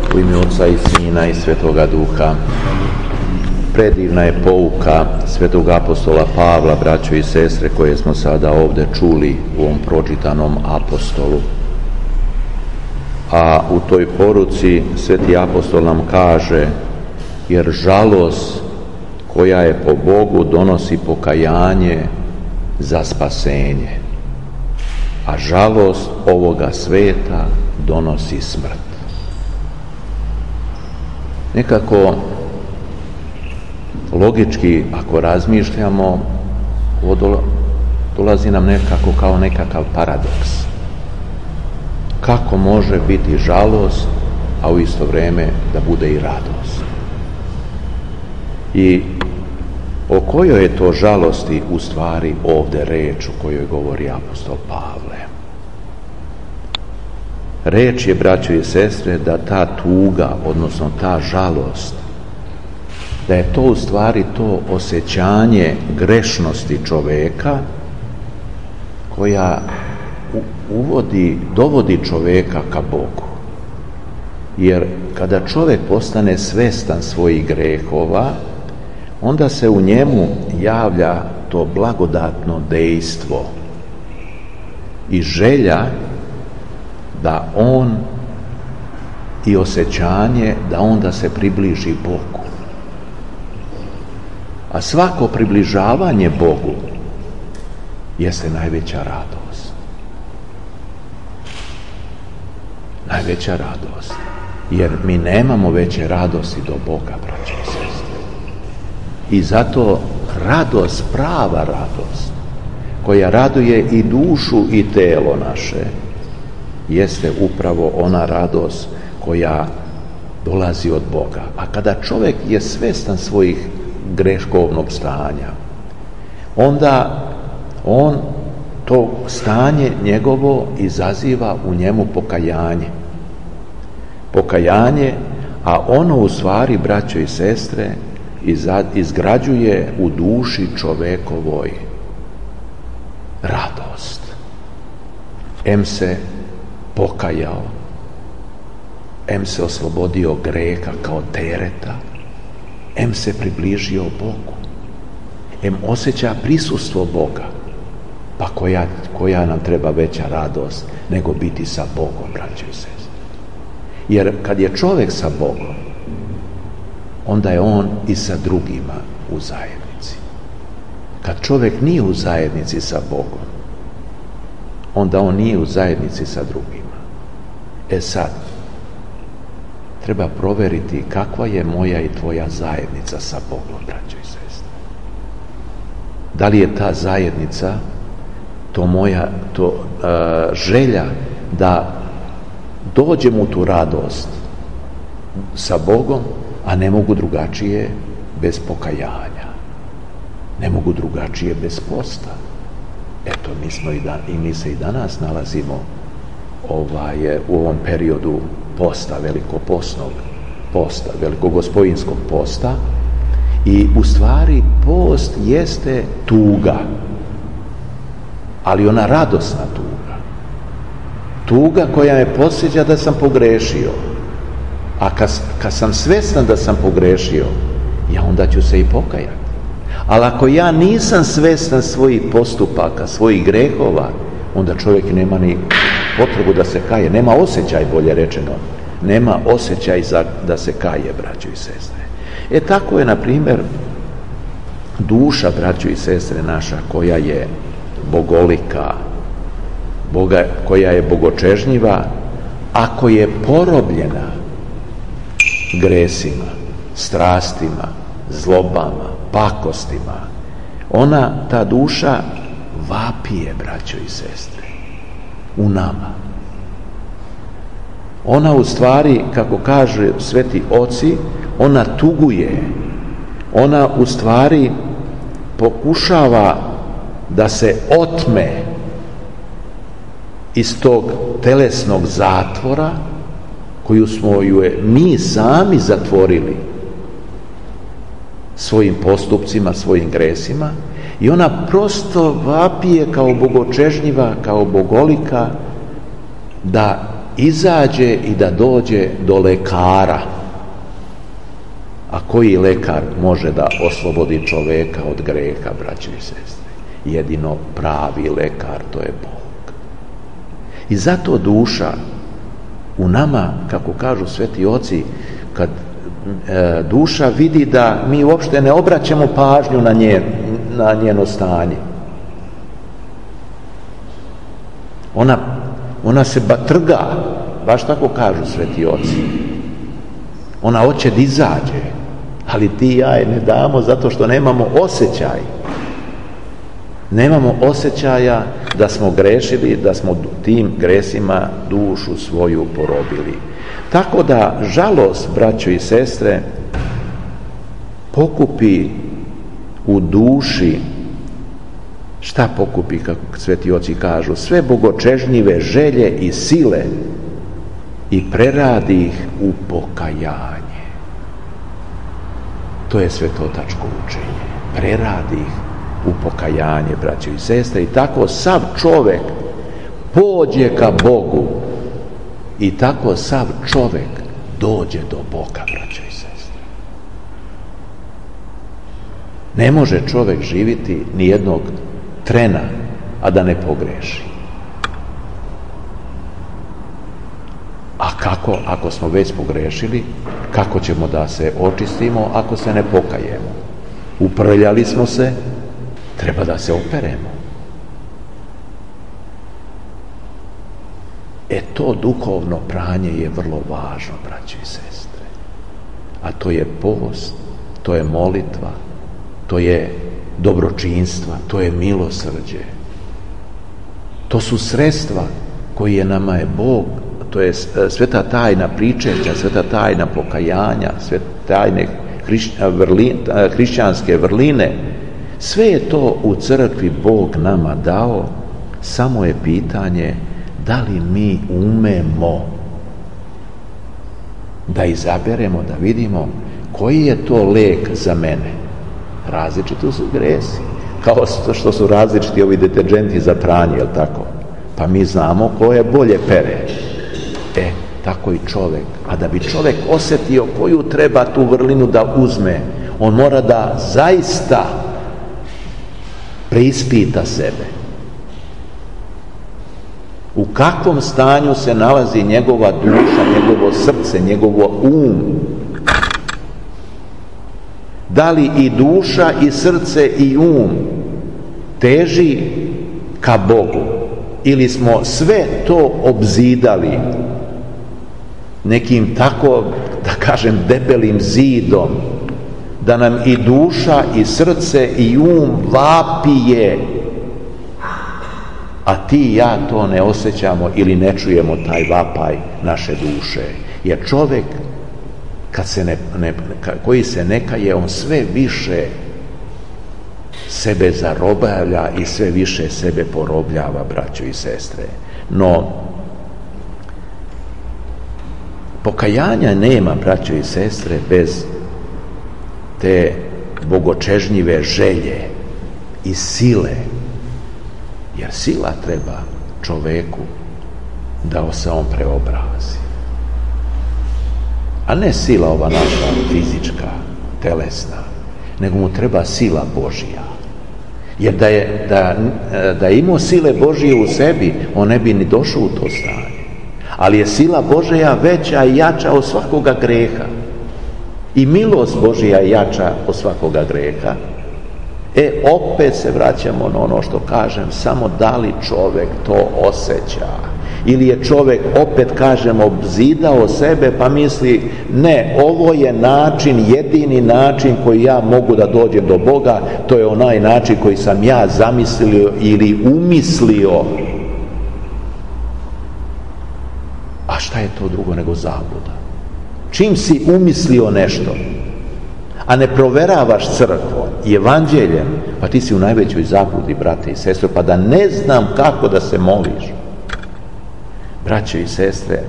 U ime Oca i Sina i Svetoga Duha. Predivna je pouka svetog apostola Pavla, braćo i sestre, koje smo sada ovdje čuli u ovom pročitanom apostolu. A u toj poruci sveti apostol nam kaže: jer žalost koja je po Bogu donosi pokajanje za spasenje, a žalost ovoga sveta donosi smrt. Nekako logički, ako razmišljamo, ovo dolazi nam nekako kao nekakav paradoks. Kako može biti žalost, a u isto vrijeme da bude i radost? I o kojoj je to žalosti u stvari ovdje reč o kojoj govori apostol Pavle? Reč je, braćo i sestre, da ta tuga, odnosno ta žalost, da je to u stvari to osjećanje grešnosti čovjeka koja dovodi čovjeka ka Bogu. Jer kada čovjek postane svjestan svojih grehova, onda se u njemu javlja to blagodatno dejstvo i želja da on i osjećanje da onda se približi Bogu. A svako približavanje Bogu jeste najveća radost. Najveća radost. Jer mi nemamo veće radosti do Boga, braće i sestre. I zato radost, prava radost, koja raduje i dušu i telo naše, jeste upravo ona radost koja dolazi od Boga. A kada čovjek je svjestan svojih greškovnog stanja, onda on to stanje njegovo izaziva u njemu pokajanje, a ono u stvari, braćo i sestre, izgrađuje u duši čovjekovoj radost. Em se pokajao, em se oslobodio greha kao tereta, em se približio Bogu, em osjeća prisustvo Boga. Pa koja nam treba veća radost nego biti sa Bogom, braćo i sestre? Jer kad je čovjek sa Bogom, onda je on i sa drugima u zajednici. Kad čovjek nije u zajednici sa Bogom, onda on nije u zajednici sa drugima. Sad, treba provjeriti kakva je moja i tvoja zajednica sa Bogom, braćo i sestre. Da li je ta zajednica želja da dođem u tu radost sa Bogom, a ne mogu drugačije bez pokajanja, ne mogu drugačije bez posta. Eto, mi se i danas nalazimo u ovom periodu posta, velikopostnog posta, velikogospojinskog posta, i u stvari post jeste tuga, ali ona radosna tuga koja me podsjeća da sam pogrešio. A kad sam svjestan da sam pogrešio, ja onda ću se i pokajati. Ali ako ja nisam svjestan svojih postupaka, svojih grehova, onda čovjek nema ni potrebu da se kaje, nema osjećaj, bolje rečeno, nema osjećaj da se kaje, braćo i sestre. Tako je, na primjer, duša, braćo i sestre, naša, koja je bogolika, koja je bogočežnjiva, ako je porobljena gresima, strastima, zlobama, pakostima, ta duša vapije, braćo i sestre, u nama. Ona u stvari, kako kaže sveti oci, ona tuguje, ona u stvari pokušava da se otme iz tog telesnog zatvora koju smo mi sami zatvorili svojim postupcima, svojim gresima, i ona prosto vapije kao bogočežnjiva, kao bogolika, da izađe i da dođe do lekara. A koji lekar može da oslobodi čoveka od greha, braćo i sestre? Jedino pravi lekar, to je Bog. I zato duša u nama, kako kažu sveti oci, kad duša vidi da mi uopšte ne obraćamo pažnju na njeno stanje, ona se batrga, baš tako kažu sveti oci. Ona hoće da izađe, ali ti i ja je ne damo zato što nemamo osjećaj. Nemamo osjećaja da smo grešili, da smo tim gresima dušu svoju porobili. Tako da žalost, braćo i sestre, pokupi u duši, šta pokupi, kako sveti oci kažu, sve bogočežnjive želje i sile i preradi ih u pokajanje. To je svetotačko učenje. Preradi ih u pokajanje, braćo i sestre, i tako sav čovek pođe ka Bogu i tako sav čovek dođe do Boga, braćo i sestre. Ne može čovek živjeti ni jednog trena, a da ne pogreši. A kako, ako smo već pogrešili, kako ćemo da se očistimo ako se ne pokajemo? Uprljali smo se, treba da se operemo. To duhovno pranje je vrlo važno, braćo i sestre. A to je post, to je molitva, to je dobročinstva, to je milosrđe. To su sredstva koje nama je Bog, to je sveta tajna pričešća, sveta tajna pokajanja, sveta tajne hrišćanske vrline. Sve je to u crkvi Bog nama dao, samo je pitanje da li mi umemo da izaberemo, da vidimo koji je to lek za mene. Različiti su gresi, kao što su različiti ovi deterđenti za pranje, jel tako? Pa mi znamo ko je bolje pere. Tako i čovek. A da bi čovek osjetio koju treba tu vrlinu da uzme, on mora da zaista preispita sebe. U kakvom stanju se nalazi njegova duša, njegovo srce, njegovo Da li i duša i srce i teži ka Bogu? Ili smo sve to obzidali nekim tako, da kažem, debelim zidom, da nam i duša i srce i vapije, a ti i ja to ne osjećamo ili ne čujemo taj vapaj naše duše. Jer čovjek koji se ne kaje, on sve više sebe zarobavlja i sve više sebe porobljava, braćo i sestre. No, pokajanja nema, braćo i sestre, bez te bogočežnjive želje i sile. Jer sila treba čoveku da se on preobrazi. A ne sila ova naša fizička, telesna, nego mu treba sila Božja. Jer da je imao sile Božje u sebi, on ne bi ni došao u to stanje. Ali je sila Božja veća i jača od svakoga greha. I milost Božja je jača od svakoga greha. Opet se vraćamo na ono što kažem, samo da li čovek to osjeća. Ili je čovek, opet kažem, obzidao sebe pa misli, ne, ovo je način, jedini način koji ja mogu da dođem do Boga, to je onaj način koji sam ja zamislio ili umislio. A šta je to drugo nego zabluda? Čim si umislio nešto, a ne proveravaš crkvom i evanđeljem, pa ti si u najvećoj zabludi, brate i sestre, pa da ne znam kako da se moliš. Braćo i sestre,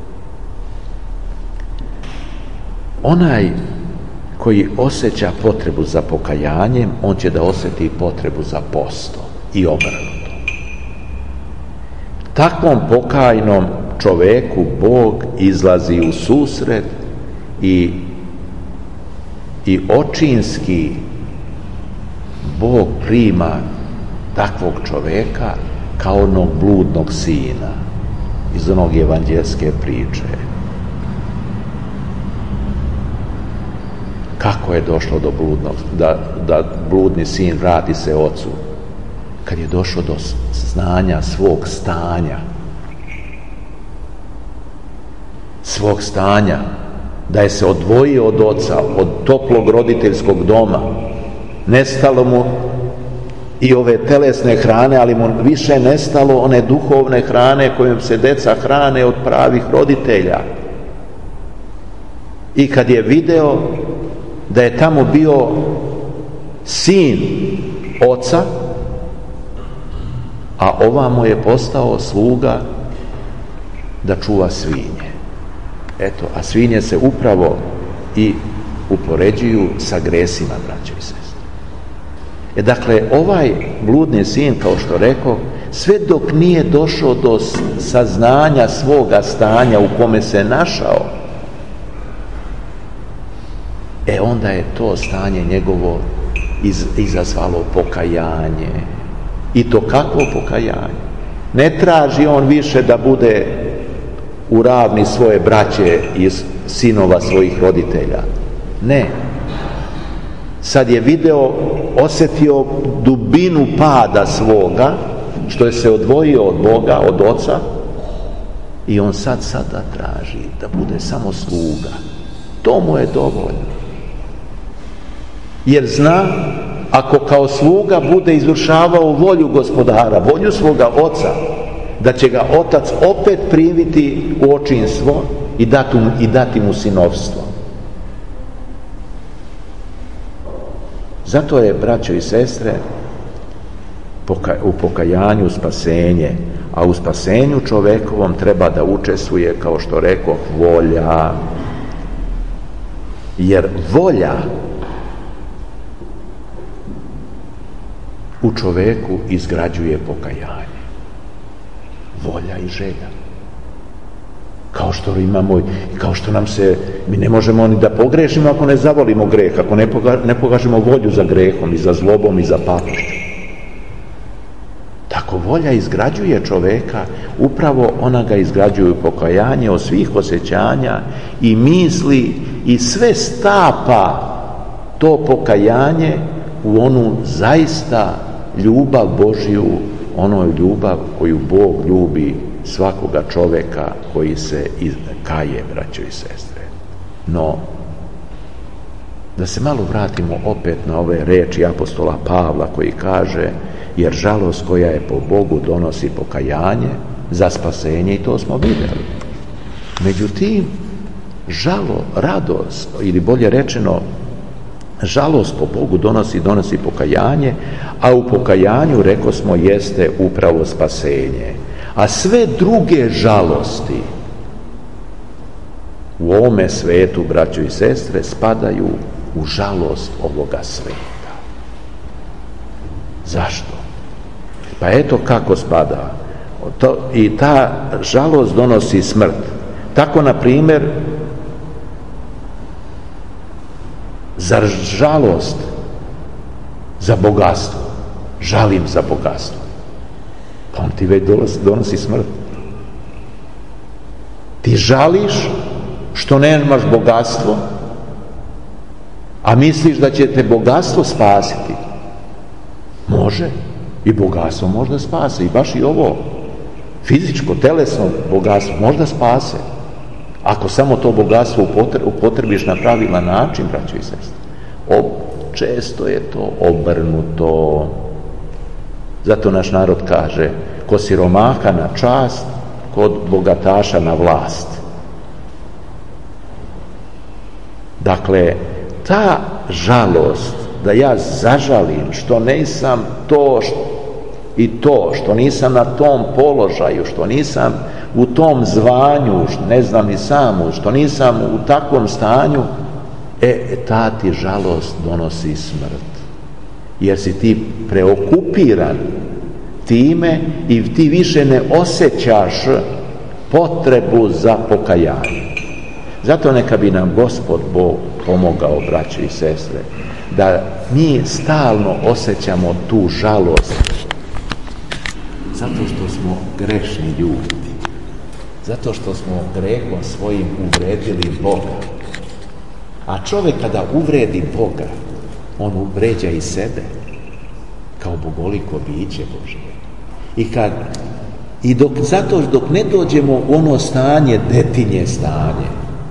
onaj koji osjeća potrebu za pokajanjem, on će da osjeti potrebu za postom i obrnuto. Takvom pokajnom čoveku Bog izlazi u susret i očinski Bog prima takvog čoveka kao onog bludnog sina iz onog evanđelske priče. Kako je došlo do bludnog, da bludni sin vrati se ocu? Kad je došao do znanja svog stanja, da je se odvojio od oca, od toplog roditeljskog doma, nestalo mu i ove telesne hrane, ali mu više nestalo one duhovne hrane kojom se deca hrane od pravih roditelja. I kad je video da je tamo bio sin oca, a ovamo je postao sluga da čuva svinje. Eto, a svinje se upravo i upoređuju sa gresima, braćo i sestre. Dakle, ovaj bludni sin, kao što rekao, sve dok nije došao do saznanja svoga stanja u kome se našao, onda je to stanje njegovo izazvalo pokajanje. I to kakvo pokajanje? Ne traži on više da bude u ravni svoje braće i sinova svojih roditelja. Ne. Sad je osjetio dubinu pada svoga, što je se odvojio od Boga, od Oca, i on sada traži da bude samo sluga. To mu je dovoljno. Jer zna, ako kao sluga bude izvršavao volju gospodara, volju svoga oca, da će ga otac opet primiti u očinstvo i dati mu sinovstvo. Zato je, braćo i sestre, u pokajanju spasenje, a u spasenju čovekovom treba da učestvuje, kao što rekoh, volja. Jer volja u čoveku izgrađuje pokajanje. Volja i želja. Kao što imamo, kao što mi ne možemo ni da pogrešimo ako ne zavolimo greh, ako ne pokažemo volju za grehom i za zlobom i za patošću. Tako volja izgrađuje čoveka, upravo ona ga izgrađuje pokajanje od svih osjećanja i misli i sve stapa to pokajanje u onu zaista ljubav Božju, ono ljubav koju Bog ljubi svakoga čoveka koji se kaje, braćo i sestre. No, da se malo vratimo opet na ove reči apostola Pavla koji kaže: jer žalost koja je po Bogu donosi pokajanje za spasenje, i to smo vidjeli. Međutim, radost, ili bolje rečeno, žalost po Bogu donosi pokajanje, a u pokajanju, reko smo, jeste upravo spasenje. A sve druge žalosti u ovome svetu, braćo i sestre, spadaju u žalost ovoga sveta. Zašto? Pa eto kako spada. I ta žalost donosi smrt. Tako, na primjer, zar žalost za bogatstvo? Žalim za bogatstvo. Pa on ti već donosi smrt. Ti žališ što nemaš bogatstvo, a misliš da će te bogatstvo spasiti. Može. I bogatstvo možda spase. I baš i ovo fizičko, telesno bogatstvo možda spase. Ako samo to bogatstvo upotrebiš na pravilan način, braćo i sestre. Često je to obrnuto. Zato naš narod kaže: kod siromaha na čast, kod bogataša na vlast. Dakle, ta žalost, da ja zažalim što nisam to i to, što nisam na tom položaju, što nisam u tom zvanju, ne znam ni samu, što nisam u takvom stanju, ta ti žalost donosi smrt. Jer si ti preokupiran time i ti više ne osjećaš potrebu za pokajanje. Zato neka bi nam Gospod Bog pomogao, braće i sestre, da mi stalno osjećamo tu žalost, zato što smo grešni ljudi, zato što smo grehom svojim uvredili Boga. A čovjek kada uvredi Boga, on uvređa i sebe kao bogoliko biće Božje. Zato dok ne dođemo u ono stanje, detinje stanje,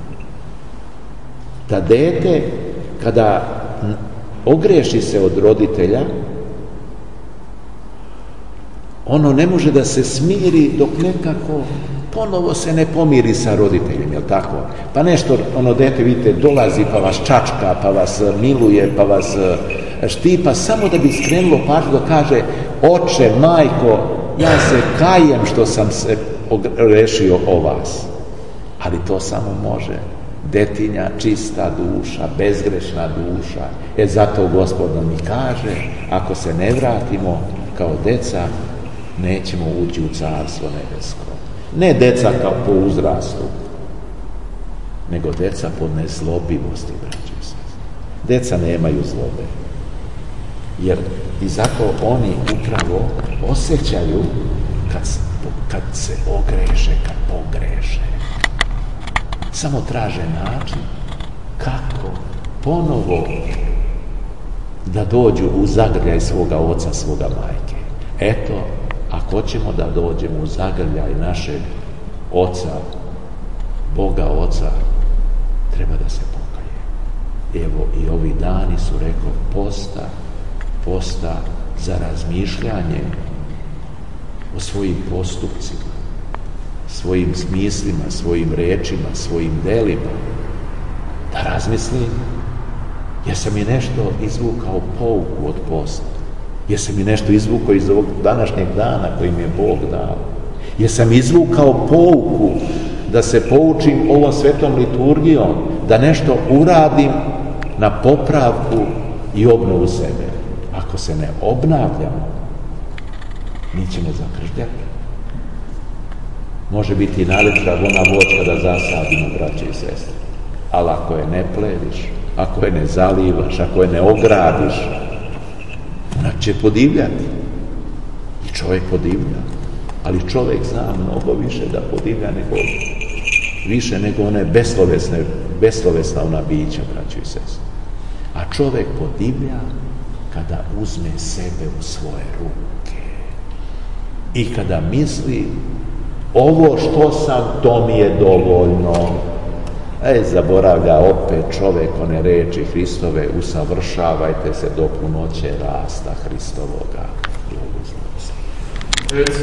da dete kada ogreši se od roditelja, ono ne može da se smiri dok nekako ponovo se ne pomiri sa roditeljem, jel tako? Pa nešto, ono dete, vidite, dolazi pa vas čačka, pa vas miluje, pa vas štipa, samo da bi skrenulo pažnju da kaže: oče, majko, ja se kajem što sam se rešio o vas. Ali to samo može detinja, čista duša, bezgrešna duša. Zato Gospod nam i kaže: ako se ne vratimo kao deca, nećemo ući u Carstvo nebesko. Ne deca kao po uzrastu, nego deca po nezlobivosti, braćo i sestre. Deca nemaju zlobe. I zato oni upravo osjećaju kad se ogreše, kad pogreše. Samo traže način kako ponovo da dođu u zagrljaj svoga oca, svoga majke. Eto, ako hoćemo da dođemo u zagrljaj našeg oca, Boga Oca, treba da se pokaje. Evo, i ovi dani su, rekao, posta za razmišljanje o svojim postupcima, svojim smislima, svojim rečima, svojim delima. Da razmislim, jesam mi nešto izvukao pouku od posta? Jesam mi nešto izvukao iz ovog današnjeg dana koji mi je Bog dao? Jesam izvukao pouku da se poučim ovom svetom liturgijom, da nešto uradim na popravku i obnovu sebe? Ako se ne obnavljamo, mi ćemo zakržljati. Može biti najlepša ona voćka da zasadimo, braće i sestre, ali ako je ne pleviš, ako je ne zalivaš, ako je ne ogradiš, ona će podivljati. I čovjek podivlja. Ali čovjek zna mnogo više da podivlja više nego one beslovesna ona bića, braćo i sestre. A čovjek podivlja kada uzme sebe u svoje ruke i kada misli: ovo što sam, to mi je dovoljno. Zaboravlja opet čovjek one reči Hristove: usavršavajte se do punoće rasta Hristovoga.